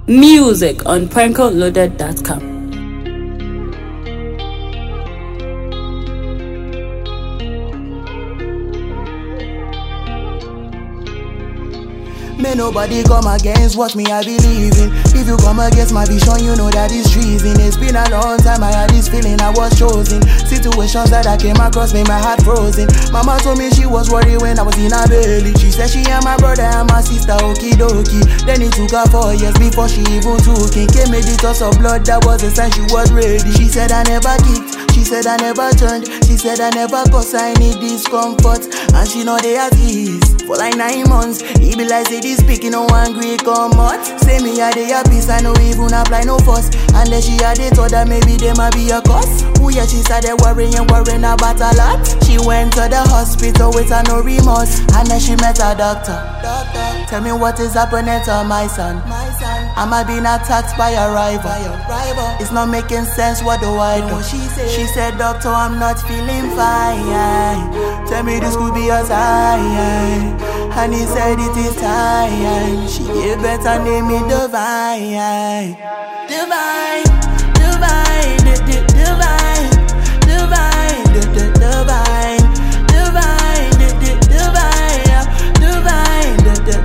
Music on prankoloaded.com. May nobody come against what me I believe in. If you come against my vision, you know that it's treason. It's been a long time I had this feeling I was chosen. Situations that I came across made my heart frozen. Mama told me she was worried when I was in her belly. She said she and my brother and my sister okie dokie. Then it took her 4 years before she even took it. Came with the toss of blood, that was a sign she was ready. She said I never kicked, she said I never turned, she said I never cause I need discomfort. And she know they at ease for like 9 months. He be like say this speaking no angry come out. Say me a day a peace, I no even apply no fuss. And then she had it thought that maybe they might be a cause. Ooh yeah, she started worrying about a lot. She went to the hospital with her no remorse. And then she met a doctor. Tell me what is happening to my son. Am I being attacked by a rival? It's not making sense, what do I do? She said, doctor, I'm not feeling fine. Tell me this could be a sign. And he said it is time. She gave better name me Divine. Divine, divine, divine, divine, divine, divine, divine, divine, divine,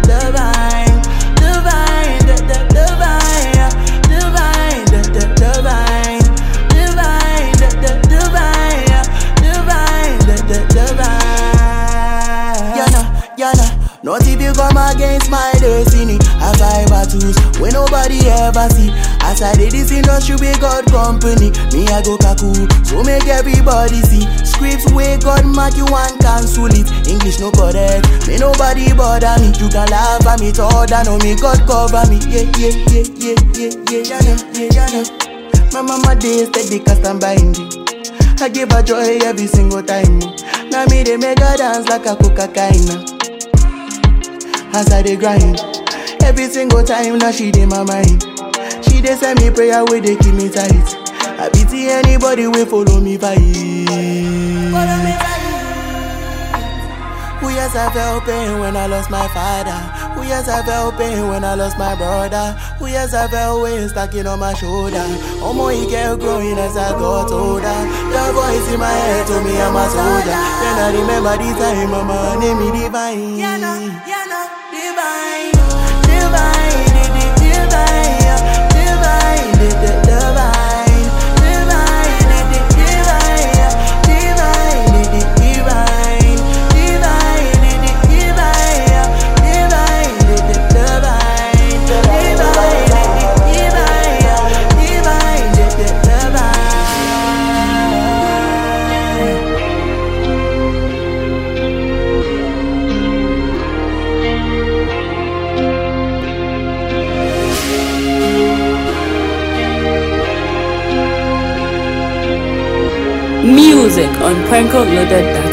not if you come against my destiny. I fight battles when nobody ever see. As I did this industry with God company, me I go kaku, so make everybody see. Scripts where God mark you and cancel it. English no correct, may nobody bother me. You can laugh at me, told I know me, God cover me. Yeah. My mama day steady cause I'm behind it. I give her joy every single time. Now me they make her dance like a cocaine. As I dey grind, every single time now she dey my mind. She dey send me prayer where they keep me tight. I pity anybody wey follow me fight. Who yes I felt pain when I lost my father. Who yes I felt pain when I lost my brother. Who yes I felt weight stacking on my shoulder. Oh my, he kept growing as I got older. The voice in my head told me I'm a soldier. Then I remember the time mama named me Divine. Divine, divine, divine, divine, divine, Music on prankoloaded.com.